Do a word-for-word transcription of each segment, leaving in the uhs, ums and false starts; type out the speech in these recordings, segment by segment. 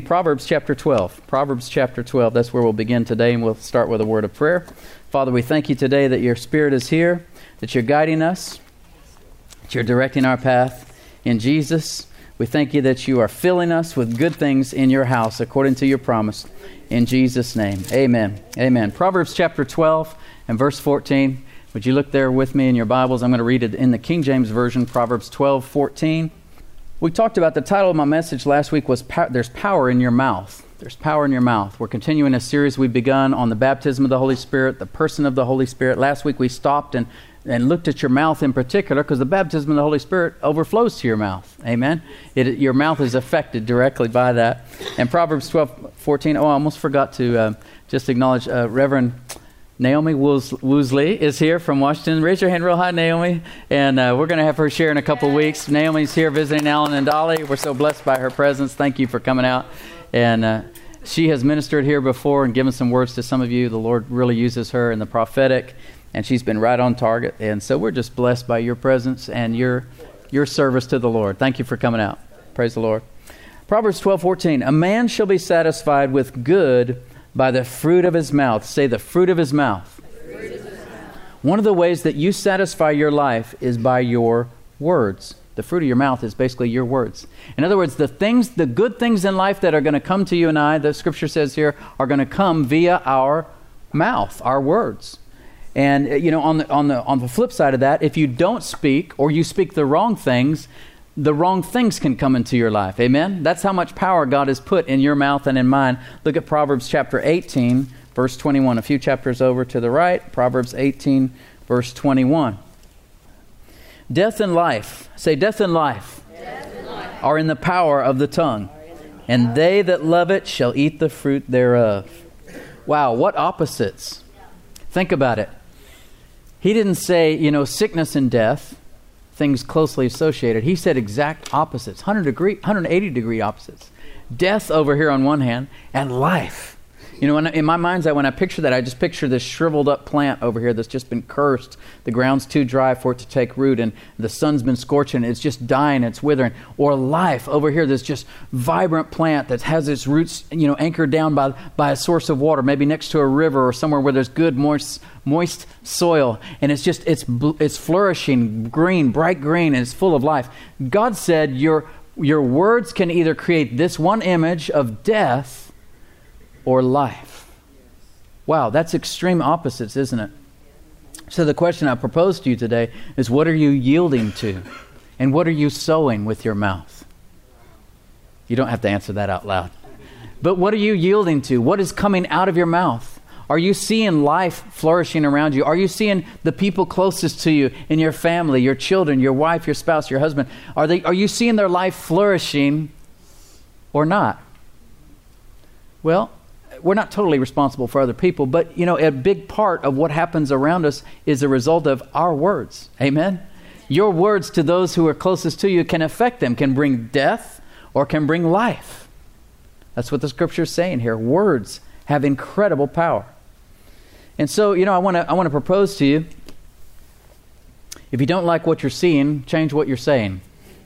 Proverbs chapter twelve. Proverbs chapter twelve, that's where we'll begin today, and we'll start with a word of prayer. Father, we thank you today that your Spirit is here, that you're guiding us, that you're directing our path. In Jesus, we thank you that you are filling us with good things in your house according to your promise. In Jesus' name, amen. Amen. Proverbs chapter twelve and verse fourteen. Would you look there with me in your Bibles? I'm going to read it in the King James Version, Proverbs twelve fourteen. We talked about, the title of my message last week was There's Power in Your Mouth. There's power in your mouth. We're continuing a series we've begun on the baptism of the Holy Spirit, the person of the Holy Spirit. Last week we stopped and, and looked at your mouth in particular, because the baptism of the Holy Spirit overflows to your mouth. Amen? It, your mouth is affected directly by that. And Proverbs twelve fourteen, oh, I almost forgot to uh, just acknowledge uh, Reverend Naomi Woosley is here from Washington. Raise your hand real high, Naomi. And uh, we're going to have her share in a couple weeks. Naomi's here visiting Alan and Dolly. We're so blessed by her presence. Thank you for coming out. And uh, she has ministered here before and given some words to some of you. The Lord really uses her in the prophetic, and she's been right on target. And so we're just blessed by your presence and your your service to the Lord. Thank you for coming out. Praise the Lord. Proverbs twelve fourteen. A man shall be satisfied with good by the fruit of his mouth. Say, the fruit of his mouth. Fruit of his mouth. One of the ways that you satisfy your life is by your words. The fruit of your mouth is basically your words. In other words, the things, the good things in life that are going to come to you and I, the scripture says here, are going to come via our mouth, our words. And you know, on the on the on the flip side of that, if you don't speak, or you speak the wrong things, the wrong things can come into your life. Amen? That's how much power God has put in your mouth and in mine. Look at Proverbs chapter eighteen, verse twenty-one. A few chapters over to the right. Proverbs eighteen, verse twenty-one. Death and life. Say, death and life, death and life are in the power of the tongue, and they that love it shall eat the fruit thereof. Wow, what opposites. Think about it. He didn't say, you know, sickness and death, things closely associated. He said exact opposites, one hundred degree, one hundred eighty degree opposites. Death over here on one hand, and life. You know, when, in my mind's eye, when I picture that, I just picture this shriveled up plant over here that's just been cursed. The ground's too dry for it to take root, and the sun's been scorching. It's just dying. It's withering. Or life over here, this just vibrant plant that has its roots, you know, anchored down by by a source of water, maybe next to a river or somewhere where there's good moist moist soil, and it's just it's it's flourishing, green, bright green, and it's full of life. God said your your words can either create this one image of death or life. Wow, that's extreme opposites, isn't it? So the question I propose to you today is, what are you yielding to? And what are you sowing with your mouth? You don't have to answer that out loud. But what are you yielding to? What is coming out of your mouth? Are you seeing life flourishing around you? Are you seeing the people closest to you in your family, your children, your wife, your spouse, your husband? Are they? Are you seeing their life flourishing or not? Well, we're not totally responsible for other people, but, you know, a big part of what happens around us is a result of our words. Amen? Your words to those who are closest to you can affect them, can bring death or can bring life. That's what the scripture is saying here. Words have incredible power. And so, you know, I want to I want to propose to you, if you don't like what you're seeing, change what you're saying.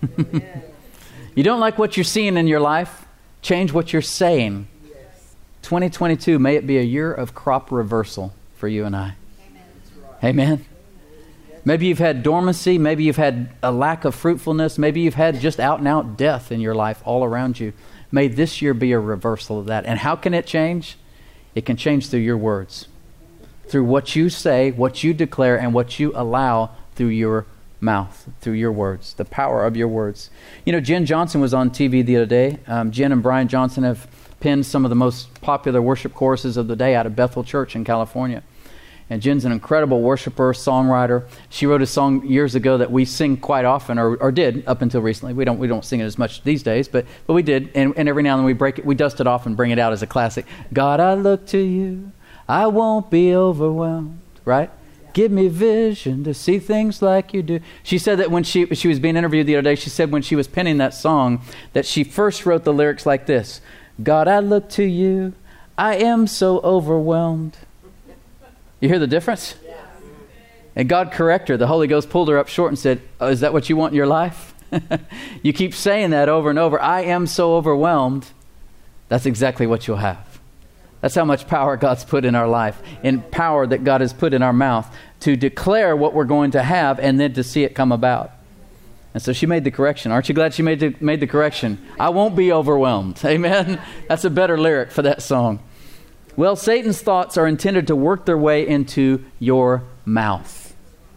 You don't like what you're seeing in your life, change what you're saying. twenty twenty-two, may it be a year of crop reversal for you and I. Amen. Amen. Maybe you've had dormancy. Maybe you've had a lack of fruitfulness. Maybe you've had just out and out death in your life all around you. May this year be a reversal of that. And how can it change? It can change through your words, through what you say, what you declare, and what you allow through your mouth, through your words, the power of your words. You know, Jen Johnson was on T V the other day. Um, Jen and Brian Johnson have penned some of the most popular worship choruses of the day out of Bethel Church in California. And Jen's an incredible worshiper, songwriter. She wrote a song years ago that we sing quite often, or, or did up until recently. We don't we don't sing it as much these days, but but we did. And, and every now and then we break it, we dust it off and bring it out as a classic. God, I look to you, I won't be overwhelmed. Right? Give me vision to see things like you do. She said that when she she was being interviewed the other day, she said when she was penning that song that she first wrote the lyrics like this: God, I look to you, I am so overwhelmed. You hear the difference? Yeah. And God corrected her. The Holy Ghost pulled her up short and said, oh, is that what you want in your life? You keep saying that over and over. I am so overwhelmed. that's exactly what you'll have. That's how much power God's put in our life, and power that God has put in our mouth to declare what we're going to have and then to see it come about. And so she made the correction. Aren't you glad she made the, made the correction? I won't be overwhelmed. Amen? That's a better lyric for that song. Well, Satan's thoughts are intended to work their way into your mouth.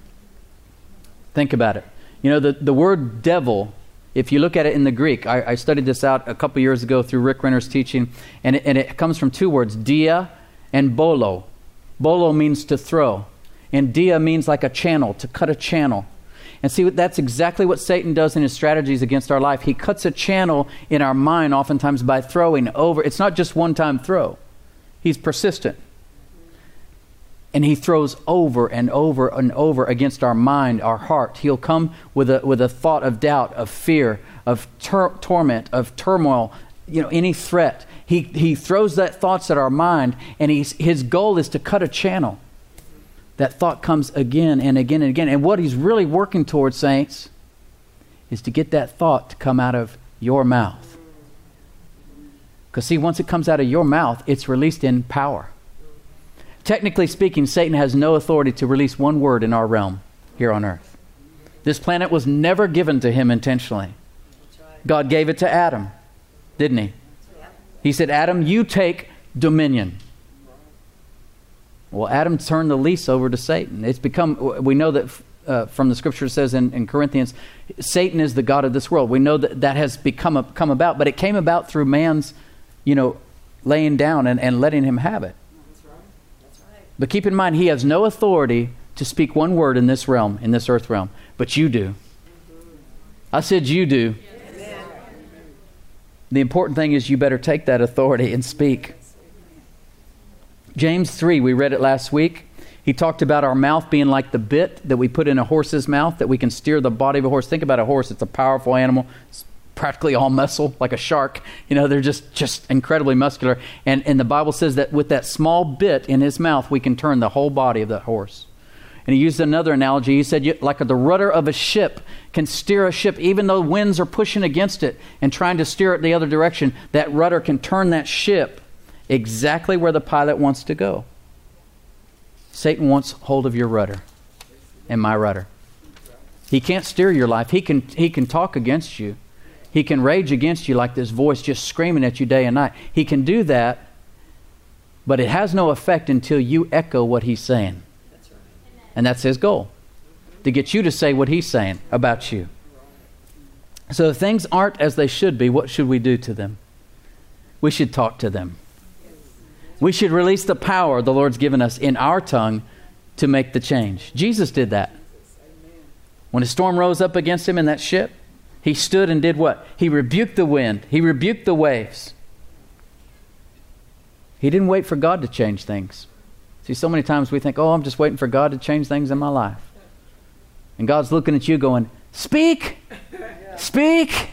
Think about it. You know, the, the word devil, if you look at it in the Greek, I, I studied this out a couple years ago through Rick Renner's teaching, and it, and it comes from two words, dia and bolo. Bolo means to throw, and dia means like a channel, to cut a channel. And see, that's exactly what Satan does in his strategies against our life. He cuts a channel in our mind oftentimes by throwing over. It's not just one-time throw. He's persistent. And he throws over and over and over against our mind, our heart. He'll come with a with a thought of doubt, of fear, of ter- torment, of turmoil, you know, any threat. He he throws that thoughts at our mind, and he's, his goal is to cut a channel. That thought comes again and again and again. And what he's really working towards, saints, is to get that thought to come out of your mouth. Because see, once it comes out of your mouth, it's released in power. Technically speaking, Satan has no authority to release one word in our realm here on earth. This planet was never given to him intentionally. God gave it to Adam, didn't he? He said, Adam, you take dominion. Well, Adam turned the lease over to Satan. It's become, we know that uh, from the scripture it says in, in Corinthians, Satan is the god of this world. We know that that has become a, come about, but it came about through man's, you know, laying down and, and letting him have it. That's right. That's right. But keep in mind, he has no authority to speak one word in this realm, in this earth realm. But you do. I said you do. Amen. The important thing is you better take that authority and speak. James three, we read it last week. He talked about our mouth being like the bit that we put in a horse's mouth, that we can steer the body of a horse. Think about a horse. It's a powerful animal. It's practically all muscle, like a shark. You know, they're just, just incredibly muscular. And, and the Bible says that with that small bit in his mouth, we can turn the whole body of that horse. And he used another analogy. He said, like the rudder of a ship can steer a ship, even though winds are pushing against it and trying to steer it the other direction, that rudder can turn that ship exactly where the pilot wants to go. Satan wants hold of your rudder and my rudder. He can't steer your life. He can, he can talk against you. He can rage against you like this voice just screaming at you day and night. He can do that, but it has no effect until you echo what he's saying. That's right. And that's his goal, to get you to say what he's saying about you. So if things aren't as they should be, what should we do to them? We should talk to them. We should release the power the Lord's given us in our tongue to make the change. Jesus did that. When a storm rose up against him in that ship, he stood and did what? He rebuked the wind. He rebuked the waves. He didn't wait for God to change things. See, so many times we think, oh, I'm just waiting for God to change things in my life. And God's looking at you going, speak! Speak!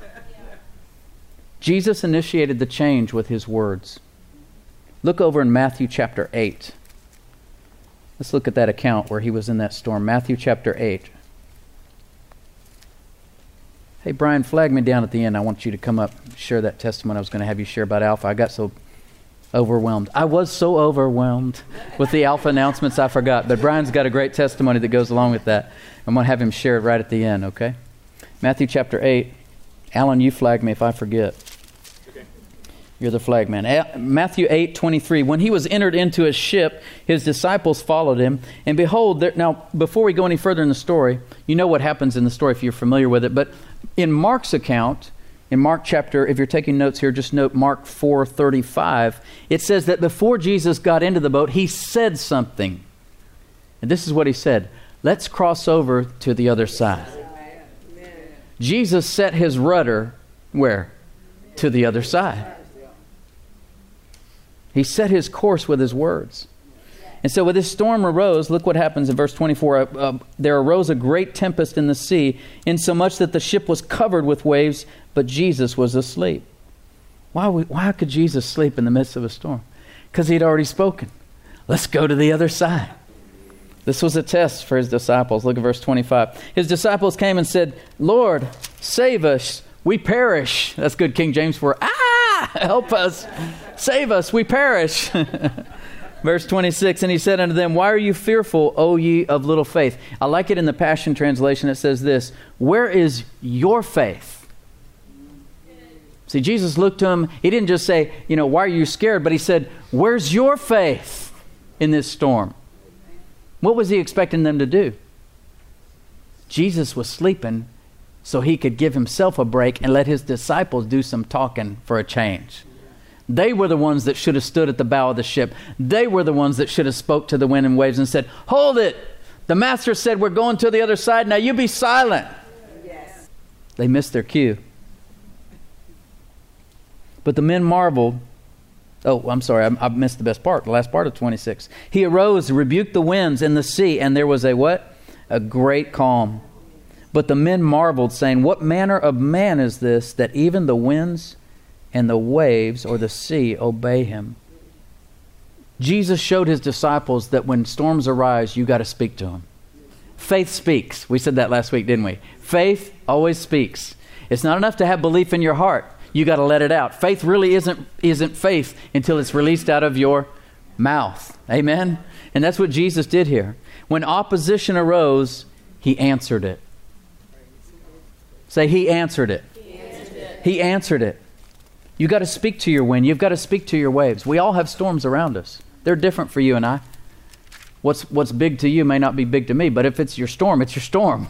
Jesus initiated the change with his words. Look over in Matthew chapter eight. Let's look at that account where he was in that storm. Matthew chapter eight. Hey, Brian, flag me down at the end. I want you to come up and share that testimony I was going to have you share about Alpha. I got so overwhelmed. I was so overwhelmed with the Alpha announcements, I forgot. But Brian's got a great testimony that goes along with that. I'm going to have him share it right at the end, okay? Matthew chapter eight. Alan, you flag me if I forget. You're the flag man. Matthew eight twenty-three. When he was entered into a ship, his disciples followed him. And behold, there, now before we go any further in the story, you know what happens in the story if you're familiar with it. But in Mark's account, in Mark chapter, if you're taking notes here, just note Mark four thirty-five. It says that before Jesus got into the boat, he said something. And this is what he said. Let's cross over to the other side. Amen. Jesus set his rudder where? To the other side. He set his course with his words. And so when this storm arose, look what happens in verse twenty-four. Uh, uh, there arose a great tempest in the sea, insomuch that the ship was covered with waves, but Jesus was asleep. Why, why could Jesus sleep in the midst of a storm? Because he'd already spoken. Let's go to the other side. This was a test for his disciples. Look at verse twenty-five. His disciples came and said, Lord, save us. We perish. That's good King James for, ah! ah, help us, save us, we perish. Verse twenty-six, and he said unto them, why are you fearful, O ye of little faith? I like it in the Passion Translation. It says this, where is your faith? See, Jesus looked to him. He didn't just say, you know, why are you scared? But he said, where's your faith in this storm? What was he expecting them to do? Jesus was sleeping so he could give himself a break and let his disciples do some talking for a change. They were the ones that should have stood at the bow of the ship. They were the ones that should have spoke to the wind and waves and said, hold it. The master said, we're going to the other side. Now you be silent. Yes. They missed their cue. But the men marveled. Oh, I'm sorry. I, I missed the best part. The last part of twenty-six. He arose, rebuked the winds and the sea, and there was a what? A great calm. But the men marveled, saying, what manner of man is this, that even the winds and the waves or the sea obey him? Jesus showed his disciples that when storms arise, you got to speak to them. Faith speaks. We said that last week, didn't we? Faith always speaks. It's not enough to have belief in your heart. You got to let it out. Faith really isn't isn't faith until it's released out of your mouth. Amen? And that's what Jesus did here. When opposition arose, he answered it. Say, he answered it. He answered it. He answered it. You got to speak to your wind. You've got to speak to your waves. We all have storms around us. They're different for you and I. What's what's big to you may not be big to me, but if it's your storm, it's your storm.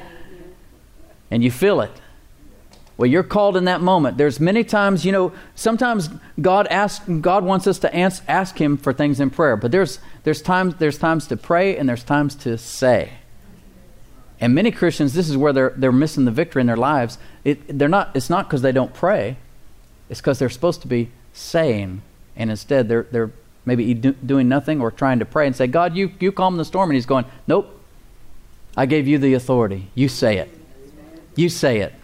And you feel it. Well, you're called in that moment. There's many times, you know, sometimes God asks, God wants us to ask, ask him for things in prayer, but there's there's times there's times to pray and there's times to say. And many Christians, this is where they're they're missing the victory in their lives. It, they're not. It's not because they don't pray. It's because they're supposed to be saying, and instead they're they're maybe do, doing nothing or trying to pray and say, God, you you calm the storm, and he's going, nope. I gave you the authority. You say it. You say it.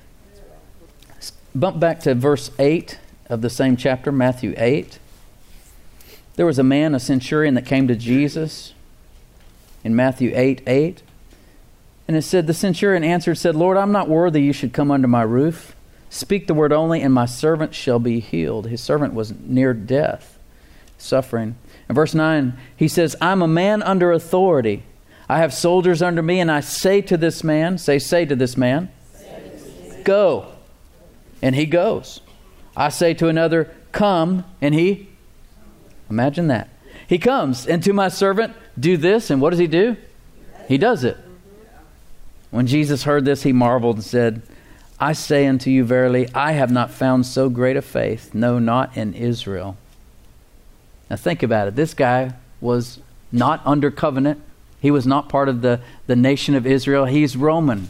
Bump back to verse eight of the same chapter, Matthew eight. There was a man, a centurion, that came to Jesus in Matthew eight eight. And it said, the centurion answered, said, Lord, I'm not worthy you should come under my roof. Speak the word only, and my servant shall be healed. His servant was near death, suffering. In verse nine, he says, I'm a man under authority. I have soldiers under me, and I say to this man, say, say to this man, go. And he goes. I say to another, come, and he, imagine that. He comes, and to my servant, do this, and what does he do? He does it. When Jesus heard this, he marveled and said, I say unto you verily, I have not found so great a faith, no, not in Israel. Now think about it. This guy was not under covenant. He was not part of the, the nation of Israel. He's Roman.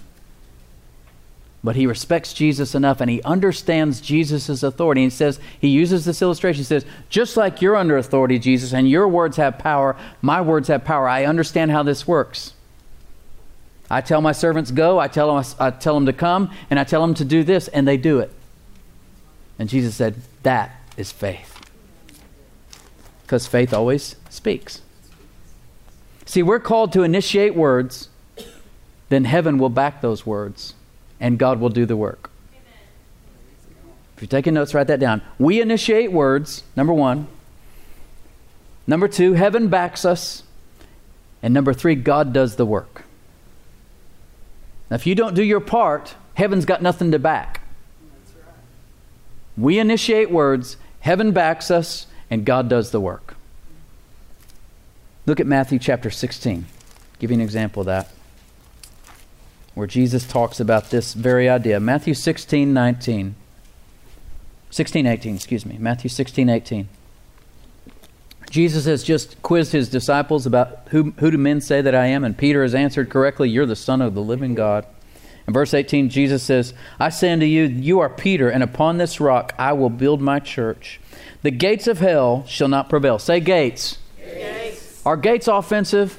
But he respects Jesus enough and he understands Jesus' authority. And he says, he uses this illustration. He says, just like you're under authority, Jesus, and your words have power, my words have power. I understand how this works. I tell my servants go, I tell them, I tell them to come, and I tell them to do this, and they do it. And Jesus said, that is faith. Because faith always speaks. See, we're called to initiate words, then heaven will back those words, and God will do the work. Amen. If you're taking notes, write that down. We initiate words, number one. Number two, heaven backs us. And number three, God does the work. Now, if you don't do your part, heaven's got nothing to back. That's right. We initiate words, heaven backs us, and God does the work. Look at Matthew chapter sixteen. I'll give you an example of that, where Jesus talks about this very idea. Matthew sixteen nineteen. sixteen eighteen, excuse me. Matthew sixteen eighteen. Jesus has just quizzed his disciples about who, who do men say that I am? And Peter has answered correctly, you're the Son of the living God. In verse eighteen, Jesus says, I say unto you, you are Peter, and upon this rock I will build my church. The gates of hell shall not prevail. Say gates. Gates. Are gates offensive?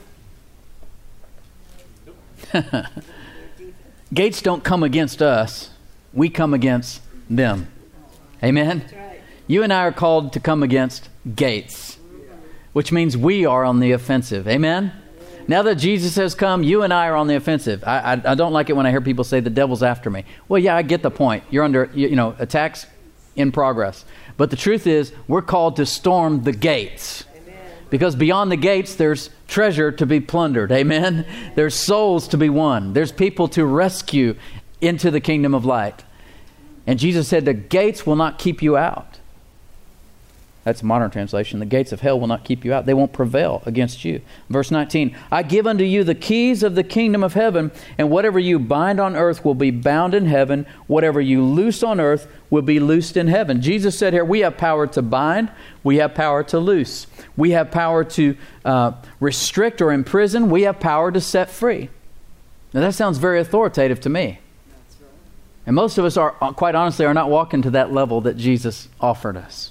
Gates don't come against us. We come against them. Amen? That's right. You and I are called to come against gates, which means we are on the offensive. Amen? Now that Jesus has come, you and I are on the offensive. I, I, I don't like it when I hear people say the devil's after me. Well, yeah, I get the point. You're under, you, you know, attacks in progress. But the truth is, we're called to storm the gates. Because beyond the gates, there's treasure to be plundered. Amen? There's souls to be won. There's people to rescue into the kingdom of light. And Jesus said, the gates will not keep you out. That's a modern translation. The gates of hell will not keep you out. They won't prevail against you. Verse nineteen, I give unto you the keys of the kingdom of heaven, and whatever you bind on earth will be bound in heaven. Whatever you loose on earth will be loosed in heaven. Jesus said here, we have power to bind. We have power to loose. We have power to uh, restrict or imprison. We have power to set free. Now that sounds very authoritative to me. And most of us are, quite honestly, are not walking to that level that Jesus offered us.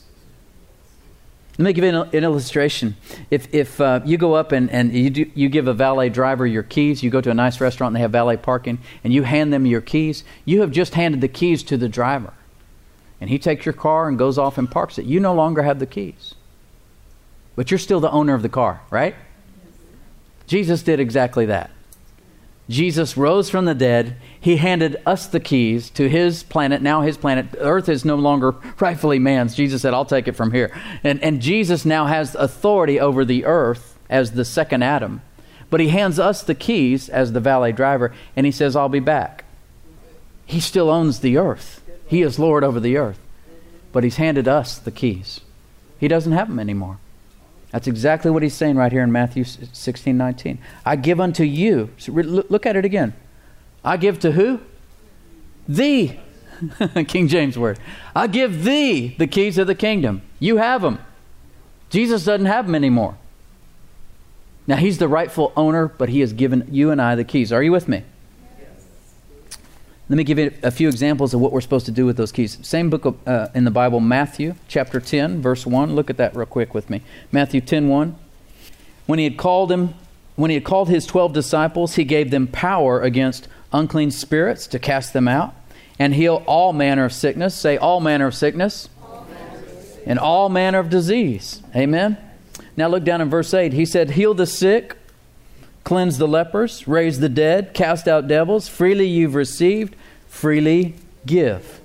Let me give you an, an illustration. If if uh, you go up and, and you, do, you give a valet driver your keys, you go to a nice restaurant and they have valet parking, and you hand them your keys, you have just handed the keys to the driver. And he takes your car and goes off and parks it. You no longer have the keys. But you're still the owner of the car, right? Jesus did exactly that. Jesus rose from the dead. He handed us the keys to his planet. Now his planet, earth is no longer rightfully man's. Jesus said, I'll take it from here. And, and Jesus now has authority over the earth as the second Adam. But he hands us the keys as the valet driver, and he says, I'll be back. He still owns the earth. He is Lord over the earth. But he's handed us the keys. He doesn't have them anymore. That's exactly what he's saying right here in Matthew sixteen nineteen. I give unto you. So look at it again. I give to who? Thee. King James word. I give thee the keys of the kingdom. You have them. Jesus doesn't have them anymore. Now he's the rightful owner, but he has given you and I the keys. Are you with me? Let me give you a few examples of what we're supposed to do with those keys. Same book of, uh, in the Bible, Matthew chapter ten, verse one. Look at that real quick with me. Matthew ten one. When he had called him, when he had called his twelve disciples, he gave them power against unclean spirits to cast them out and heal all manner of sickness. Say all manner of sickness. All manner of sickness. And all manner of disease. Amen. Now look down in verse eight. He said, heal the sick, cleanse the lepers, raise the dead, cast out devils. Freely you've received, freely give.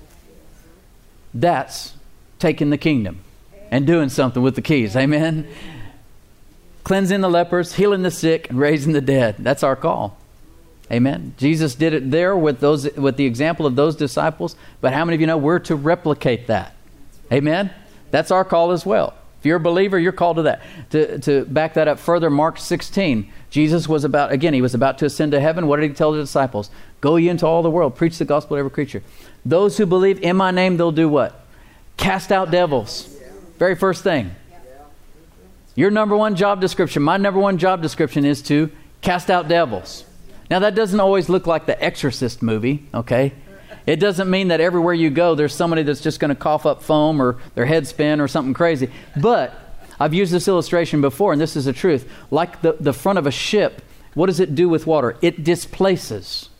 That's taking the kingdom and doing something with the keys. Amen. Cleansing the lepers, healing the sick, and raising the dead. That's our call. Amen. Jesus did it there with those, with the example of those disciples. But how many of you know we're to replicate that? Amen. That's our call as well. If you're a believer, you're called to that. To, to back that up further, Mark sixteen. Jesus was about, again, he was about to ascend to heaven. What did he tell the disciples? Go ye into all the world. Preach the gospel to every creature. Those who believe in my name, they'll do what? Cast out devils. Very first thing. Your number one job description, my number one job description is to cast out devils. Now, that doesn't always look like the Exorcist movie, okay? It doesn't mean that everywhere you go, there's somebody that's just going to cough up foam or their head spin or something crazy. But I've used this illustration before, and this is the truth. Like the, the front of a ship, what does it do with water? It displaces.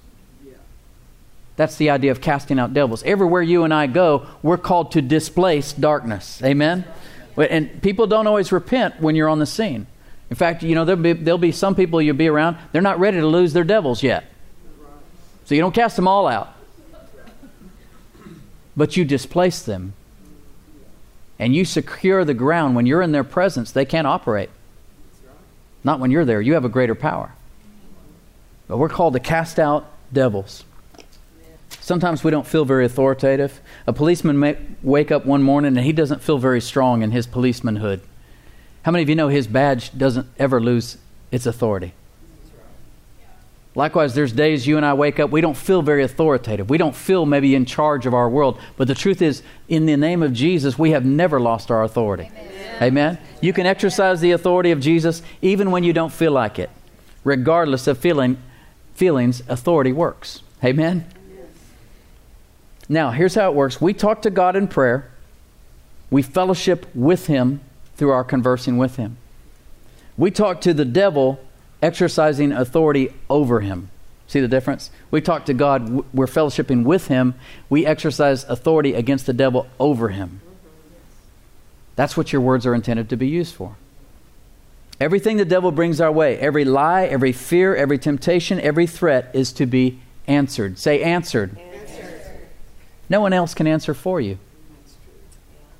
That's the idea of casting out devils. Everywhere you and I go, we're called to displace darkness. Amen? And people don't always repent when you're on the scene. In fact, you know, there'll be, there'll be some people you'll be around, they're not ready to lose their devils yet. So you don't cast them all out. But you displace them. And you secure the ground. When you're in their presence, they can't operate. Not when you're there. You have a greater power. But we're called to cast out devils. Sometimes we don't feel very authoritative. A policeman may wake up one morning and he doesn't feel very strong in his policemanhood. How many of you know his badge doesn't ever lose its authority? Likewise, there's days you and I wake up, we don't feel very authoritative. We don't feel maybe in charge of our world. But the truth is, in the name of Jesus, we have never lost our authority. Amen. Amen? You can exercise the authority of Jesus even when you don't feel like it. Regardless of feeling, feelings, authority works. Amen? Now, here's how it works. We talk to God in prayer. We fellowship with Him through our conversing with Him. We talk to the devil exercising authority over him. See the difference? We talk to God, we're fellowshipping with Him. We exercise authority against the devil over him. That's what your words are intended to be used for. Everything the devil brings our way, every lie, every fear, every temptation, every threat is to be answered. Say answered. Answered. No one else can answer for you.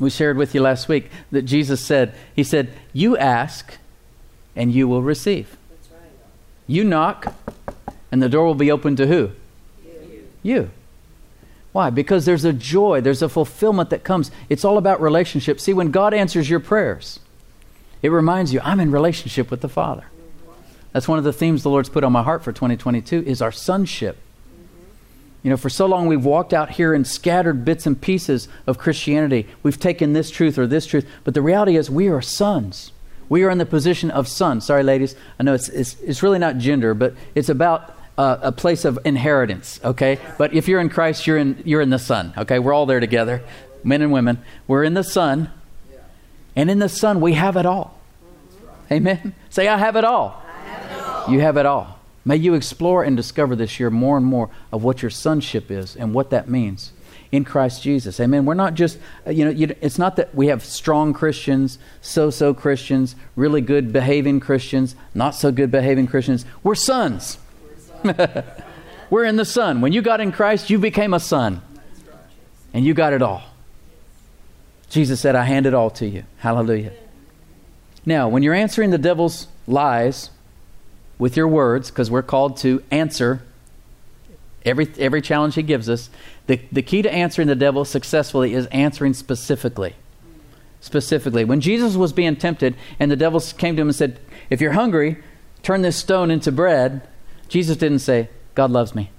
We shared with you last week that Jesus said, he said, you ask and you will receive. That's right. You knock and the door will be open to who? You. You. Why? Because there's a joy, there's a fulfillment that comes. It's all about relationship. See, when God answers your prayers, it reminds you, I'm in relationship with the Father. That's one of the themes the Lord's put on my heart for twenty twenty-two is our sonship. You know, for so long we've walked out here in scattered bits and pieces of Christianity. We've taken this truth or this truth, but the reality is we are sons. We are in the position of sons. Sorry, ladies. I know it's it's, it's really not gender, but it's about uh, a place of inheritance, okay? But if you're in Christ, you're in you're in the Son, okay? We're all there together, men and women. We're in the Son, and in the Son we have it all. Amen? Say, I have it all. You have it all. May you explore and discover this year more and more of what your sonship is and what that means in Christ Jesus. Amen. We're not just, you know, you, it's not that we have strong Christians, so-so Christians, really good behaving Christians, not so good behaving Christians. We're sons. We're, sons. We're in the Son. When you got in Christ, you became a son. And you got it all. Jesus said, I hand it all to you. Hallelujah. Now, when you're answering the devil's lies with your words, because we're called to answer every every challenge he gives us, the, the key to answering the devil successfully is answering specifically. Specifically. When Jesus was being tempted and the devil came to him and said, if you're hungry, turn this stone into bread, Jesus didn't say, God loves me.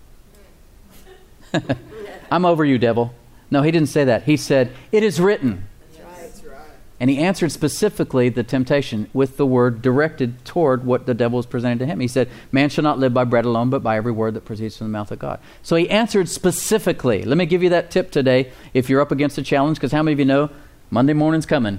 I'm over you, devil. No, he didn't say that. He said, it is written. And he answered specifically the temptation with the word directed toward what the devil was presenting to him. He said, man shall not live by bread alone, but by every word that proceeds from the mouth of God. So he answered specifically. Let me give you that tip today if you're up against a challenge, because how many of you know Monday morning's coming?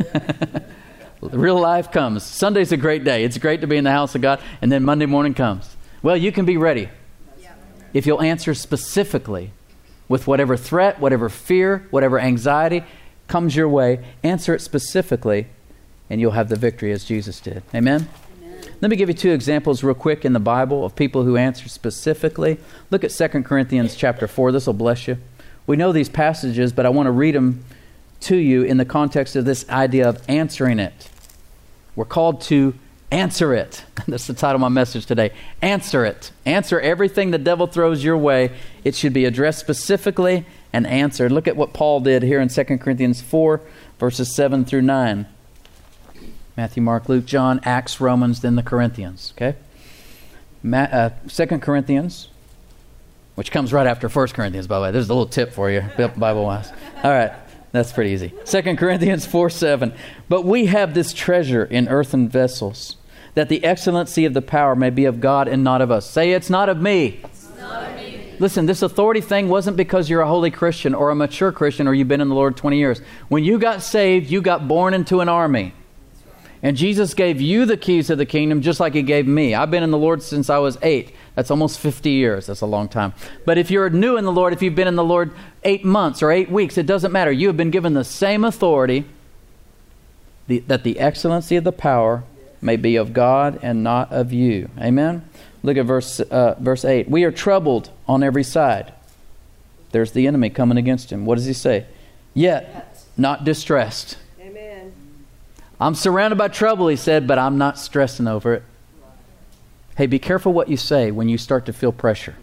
Real life comes. Sunday's a great day. It's great to be in the house of God, and then Monday morning comes. Well, you can be ready if you'll answer specifically with whatever threat, whatever fear, whatever anxiety comes your way, answer it specifically, and you'll have the victory as Jesus did. Amen? Amen? Let me give you two examples real quick in the Bible of people who answer specifically. Look at Second Corinthians chapter four. This will bless you. We know these passages, but I want to read them to you in the context of this idea of answering it. We're called to answer it. That's the title of my message today. Answer it. Answer everything the devil throws your way. It should be addressed specifically and answered. Look at what Paul did here in Second Corinthians four, verses seven through nine. Matthew, Mark, Luke, John, Acts, Romans, then the Corinthians. Okay? Ma- uh, Second Corinthians, which comes right after First Corinthians, by the way. There's a little tip for you, Bible-wise. All right. That's pretty easy. Second Corinthians four seven. But we have this treasure in earthen vessels, that the excellency of the power may be of God and not of us. Say, it's not of me. It's not of me. Listen, this authority thing wasn't because you're a holy Christian or a mature Christian or you've been in the Lord twenty years. When you got saved, you got born into an army. And Jesus gave you the keys of the kingdom just like he gave me. I've been in the Lord since I was eight. That's almost fifty years. That's a long time. But if you're new in the Lord, if you've been in the Lord eight months or eight weeks, it doesn't matter. You have been given the same authority, the, that the excellency of the power may be of God and not of you. Amen? Look at verse uh, verse eight. We are troubled on every side. There's the enemy coming against him. What does he say? Yet not distressed. Amen. I'm surrounded by trouble, he said, but I'm not stressing over it. Hey, be careful what you say when you start to feel pressure.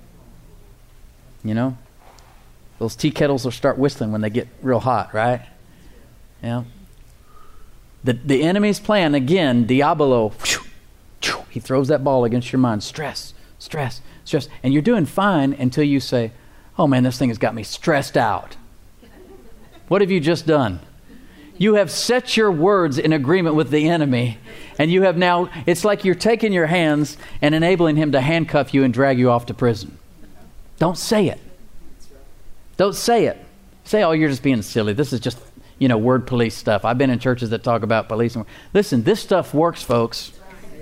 You know? Those tea kettles will start whistling when they get real hot, right? Yeah. The, the enemy's plan, again, Diabolo, he throws that ball against your mind. Stress, stress, stress. And you're doing fine until you say, oh man, this thing has got me stressed out. What have you just done? You have set your words in agreement with the enemy, and you have now, it's like you're taking your hands and enabling him to handcuff you and drag you off to prison. Don't say it. Don't say it. Say, oh, you're just being silly. This is just, you know, word police stuff. I've been in churches that talk about police. Listen, this stuff works, folks.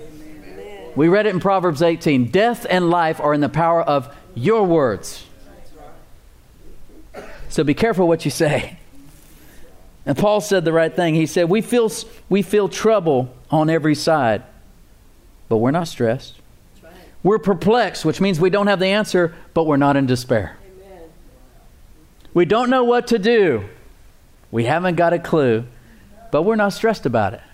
We read it in Proverbs eighteen. Death and life are in the power of your words. So be careful what you say. And Paul said the right thing. He said, we feel we feel trouble on every side, but we're not stressed. Right. We're perplexed, which means we don't have the answer, but we're not in despair. Amen. We don't know what to do, We haven't got a clue, but we're not stressed about it.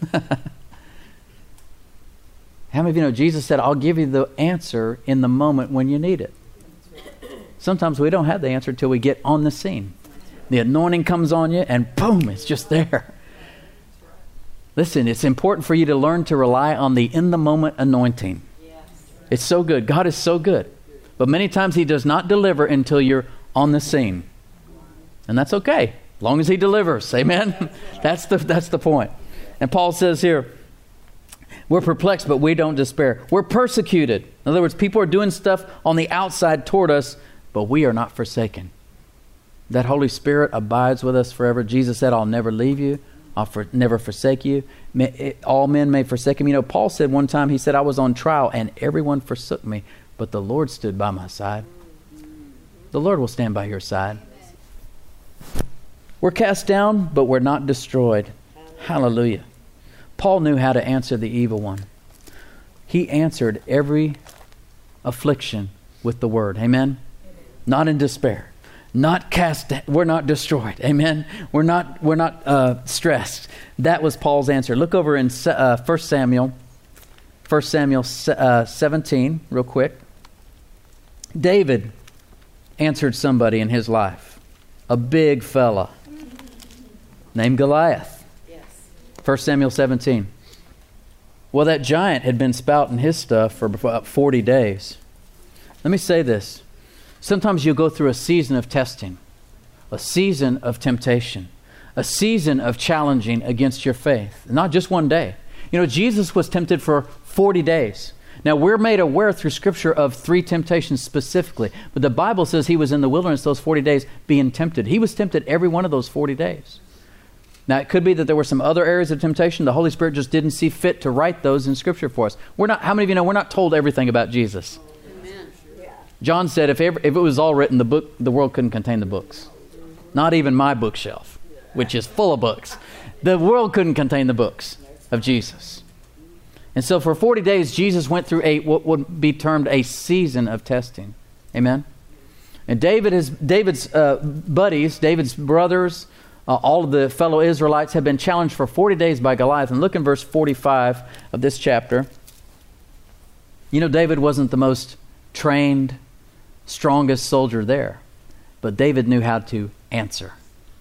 How many of you know Jesus said, I'll give you the answer in the moment when you need it? Sometimes we don't have the answer until we get on the scene. The anointing comes on you and boom, it's just there. Listen, it's important for you to learn to rely on the in-the-moment anointing. It's so good. God is so good. But many times he does not deliver until you're on the scene. And that's okay, as long as he delivers. Amen? That's the, that's the point. And Paul says here, we're perplexed, but we don't despair. We're persecuted. In other words, people are doing stuff on the outside toward us, but we are not forsaken. That Holy Spirit abides with us forever. Jesus said, I'll never leave you. I'll for, never forsake you. May, it, all men may forsake him. You know, Paul said one time, he said, I was on trial and everyone forsook me, but the Lord stood by my side. The Lord will stand by your side. We're cast down, but we're not destroyed. Hallelujah. Paul knew how to answer the evil one. He answered every affliction with the word. Amen? Not in despair. Not cast down. We're not destroyed. Amen? We're not, we're not uh, stressed. That was Paul's answer. Look over in uh, First Samuel. First Samuel uh, seventeen, real quick. David answered somebody in his life. A big fella named Goliath. First Samuel seventeen. Well, that giant had been spouting his stuff for about forty days. Let me say this. Sometimes you'll go through a season of testing, a season of temptation, a season of challenging against your faith. Not just one day. You know, Jesus was tempted for forty days. Now, we're made aware through Scripture of three temptations specifically, but the Bible says he was in the wilderness those forty days being tempted. He was tempted every one of those forty days. Now, it could be that there were some other areas of temptation. The Holy Spirit just didn't see fit to write those in Scripture for us. We're not. How many of you know we're not told everything about Jesus? Amen. John said, if, ever, if it was all written, the book, the world couldn't contain the books. Not even my bookshelf, which is full of books. The world couldn't contain the books of Jesus. And so for forty days, Jesus went through a what would be termed a season of testing. Amen? And David is, David's uh, buddies, David's brothers, Uh, all of the fellow Israelites have been challenged for forty days by Goliath. And look in verse forty-five of this chapter. You know, David wasn't the most trained, strongest soldier there. But David knew how to answer.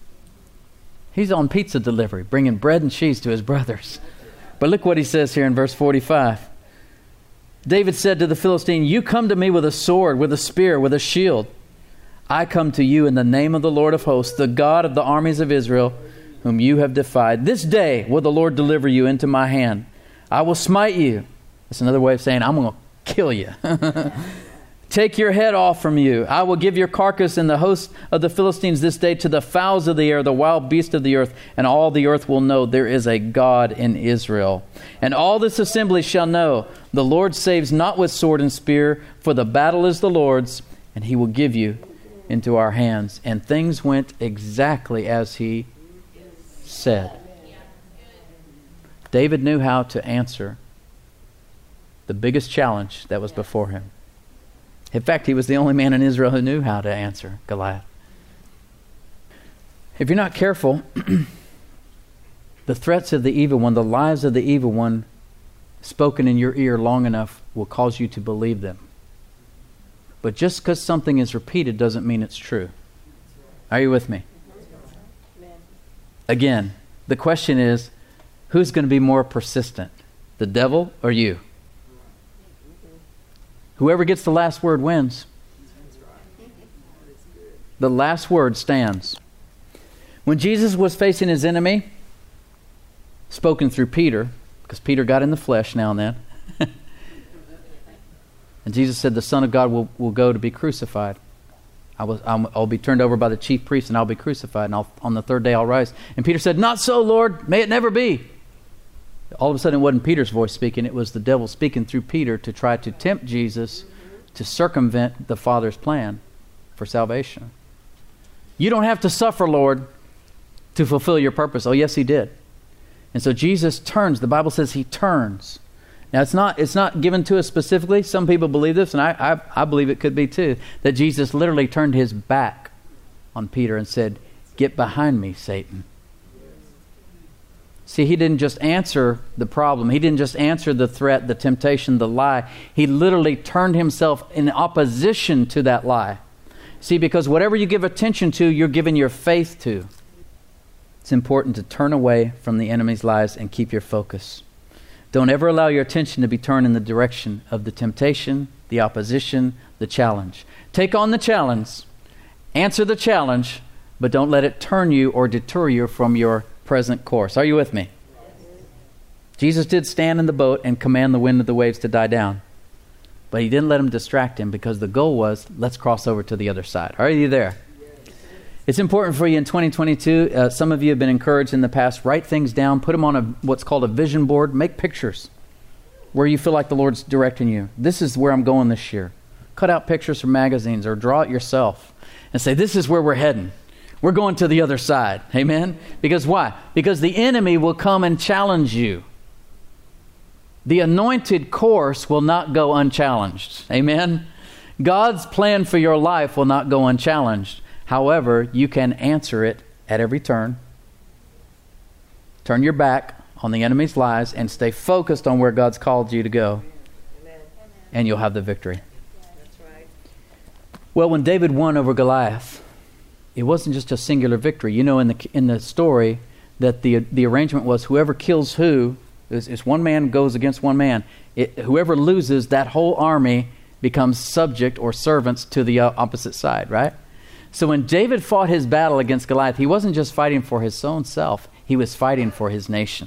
He's on pizza delivery, bringing bread and cheese to his brothers. But look what he says here in verse forty-five. David said to the Philistine, you come to me with a sword, with a spear, with a shield. I come to you in the name of the Lord of hosts, the God of the armies of Israel, whom you have defied. This day will the Lord deliver you into my hand. I will smite you. That's another way of saying I'm going to kill you. Take your head off from you. I will give your carcass in the host of the Philistines this day to the fowls of the air, the wild beasts of the earth, and all the earth will know there is a God in Israel. And all this assembly shall know the Lord saves not with sword and spear, for the battle is the Lord's, and he will give you into our hands. And things went exactly as he said. David knew how to answer the biggest challenge that was before him. In fact, he was the only man in Israel who knew how to answer Goliath. If you're not careful, the threats of the evil one, the lies of the evil one spoken in your ear long enough will cause you to believe them. But just because something is repeated doesn't mean it's true. Are you with me? Again, the question is, who's going to be more persistent? The devil or you? Whoever gets the last word wins. The last word stands. When Jesus was facing his enemy, spoken through Peter, because Peter got in the flesh now and then, and Jesus said, the Son of God will, will go to be crucified. I will, I'll, I'll be turned over by the chief priests and I'll be crucified, and I'll, on the third day I'll rise. And Peter said, not so, Lord, may it never be. All of a sudden it wasn't Peter's voice speaking, it was the devil speaking through Peter to try to tempt Jesus to circumvent the Father's plan for salvation. You don't have to suffer, Lord, to fulfill your purpose. Oh, yes, he did. And so Jesus turns. The Bible says he turns. Now, it's not it's not given to us specifically. Some people believe this, and I, I, I believe it could be too, that Jesus literally turned his back on Peter and said, Get behind me, Satan. See, he didn't just answer the problem. He didn't just answer the threat, the temptation, the lie. He literally turned himself in opposition to that lie. See, because whatever you give attention to, you're giving your faith to. It's important to turn away from the enemy's lies and keep your focus. Don't ever allow your attention to be turned in the direction of the temptation, the opposition, the challenge. Take on the challenge, answer the challenge, but don't let it turn you or deter you from your present course. Are you with me? Jesus did stand in the boat and command the wind and the waves to die down. But he didn't let them distract him, because the goal was, let's cross over to the other side. Are you there? Yes. It's important for you in twenty twenty-two. Uh, some of you have been encouraged in the past. Write things down. Put them on a what's called a vision board. Make pictures where you feel like the Lord's directing you. This is where I'm going this year. Cut out pictures from magazines or draw it yourself and say, this is where we're heading. We're going to the other side. Amen? Because why? Because the enemy will come and challenge you. The anointed course will not go unchallenged. Amen? God's plan for your life will not go unchallenged. However, you can answer it at every turn. Turn your back on the enemy's lies and stay focused on where God's called you to go. Amen. And you'll have the victory. That's right. Well, when David won over Goliath, it wasn't just a singular victory. You know, in the in the story, that the the arrangement was whoever kills who, is, is one man goes against one man. It, whoever loses, that whole army becomes subject or servants to the uh, opposite side, right? So when David fought his battle against Goliath, he wasn't just fighting for his own self. He was fighting for his nation.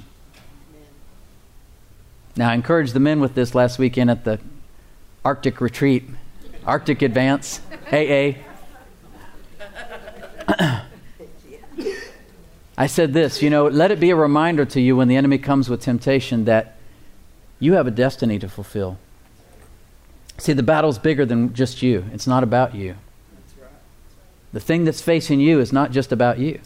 Now, I encouraged the men with this last weekend at the Arctic retreat, Arctic Advance, A A. I said this, you know, let it be a reminder to you when the enemy comes with temptation that you have a destiny to fulfill. See, the battle's bigger than just you. It's not about you. The thing that's facing you is not just about you.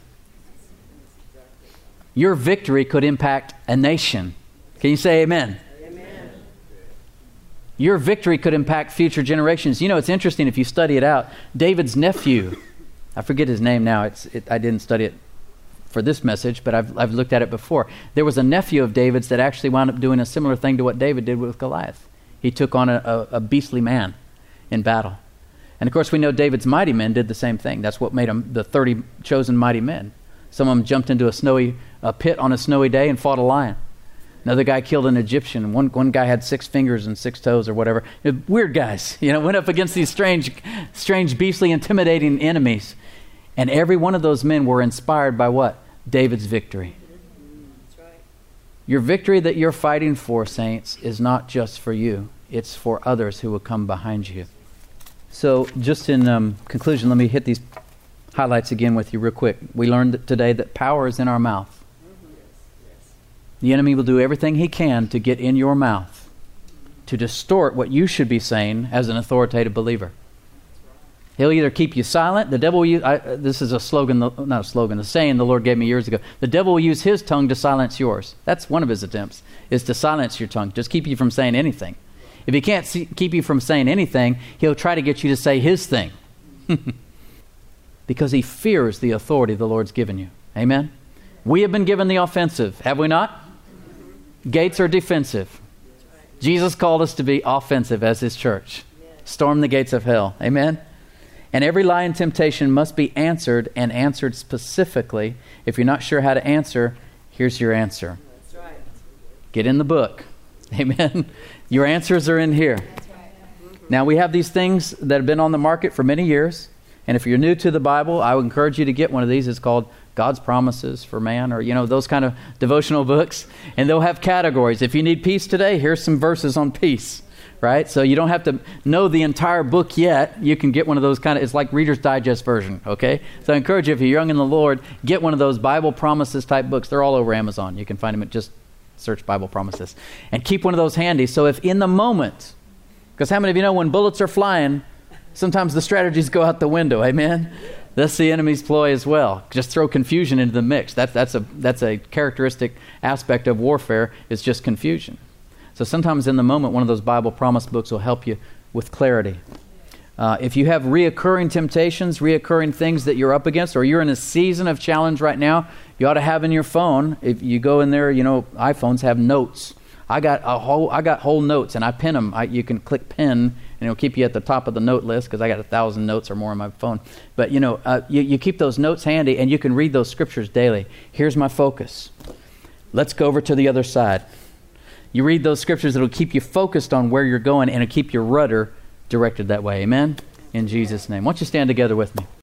Your victory could impact a nation. Can you say amen? Amen. Your victory could impact future generations. You know, it's interesting if you study it out. David's nephew, I forget his name now. It's it, I didn't study it for this message, but I've I've looked at it before. There was a nephew of David's that actually wound up doing a similar thing to what David did with Goliath. He took on a, a, a beastly man in battle. And of course, we know David's mighty men did the same thing. That's what made them the thirty chosen mighty men. Some of them jumped into a snowy a pit on a snowy day and fought a lion. Another guy killed an Egyptian. One one guy had six fingers and six toes or whatever. Weird guys, you know, went up against these strange, strange, beastly, intimidating enemies. And every one of those men were inspired by what? David's victory. That's right. Your victory that you're fighting for, saints, is not just for you. It's for others who will come behind you. So just in um, conclusion, let me hit these highlights again with you real quick. We learned today that power is in our mouth. The enemy will do everything he can to get in your mouth, to distort what you should be saying as an authoritative believer. He'll either keep you silent. The devil will use, I, this is a slogan, not a slogan, a saying the Lord gave me years ago. The devil will use his tongue to silence yours. That's one of his attempts, is to silence your tongue, just keep you from saying anything. If he can't see, keep you from saying anything, he'll try to get you to say his thing. Because he fears the authority the Lord's given you. Amen? We have been given the offensive, have we not? Gates are defensive. Jesus called us to be offensive as his church. Storm the gates of hell. Amen? And every lie and temptation must be answered, and answered specifically. If you're not sure how to answer, here's your answer. That's right. Get in the book. Amen? Your answers are in here. That's right. Mm-hmm. Now, we have these things that have been on the market for many years. And if you're new to the Bible, I would encourage you to get one of these. It's called God's Promises for Man, or, you know, those kind of devotional books. And they'll have categories. If you need peace today, here's some verses on peace, right? So you don't have to know the entire book yet. You can get one of those kind of, it's like Reader's Digest version, okay? So I encourage you, if you're young in the Lord, get one of those Bible Promises type books. They're all over Amazon. You can find them at just search Bible Promises. And keep one of those handy. So if in the moment, because how many of you know when bullets are flying, sometimes the strategies go out the window, amen? That's the enemy's ploy as well. Just throw confusion into the mix. That, that's a that's a characteristic aspect of warfare, is just confusion. So sometimes in the moment, one of those Bible promise books will help you with clarity. Uh, if you have reoccurring temptations, reoccurring things that you're up against, or you're in a season of challenge right now, you ought to have in your phone, if you go in there, you know, iPhones have notes. I got a whole, I got whole notes, and I pin them. I, you can click pin, and it'll keep you at the top of the note list, because I got a thousand notes or more on my phone. But, you know, uh, you, you keep those notes handy, and you can read those scriptures daily. Here's my focus. Let's go over to the other side. You read those scriptures, it'll keep you focused on where you're going, and it'll keep your rudder directed that way. Amen? In Jesus' name. Why don't you stand together with me?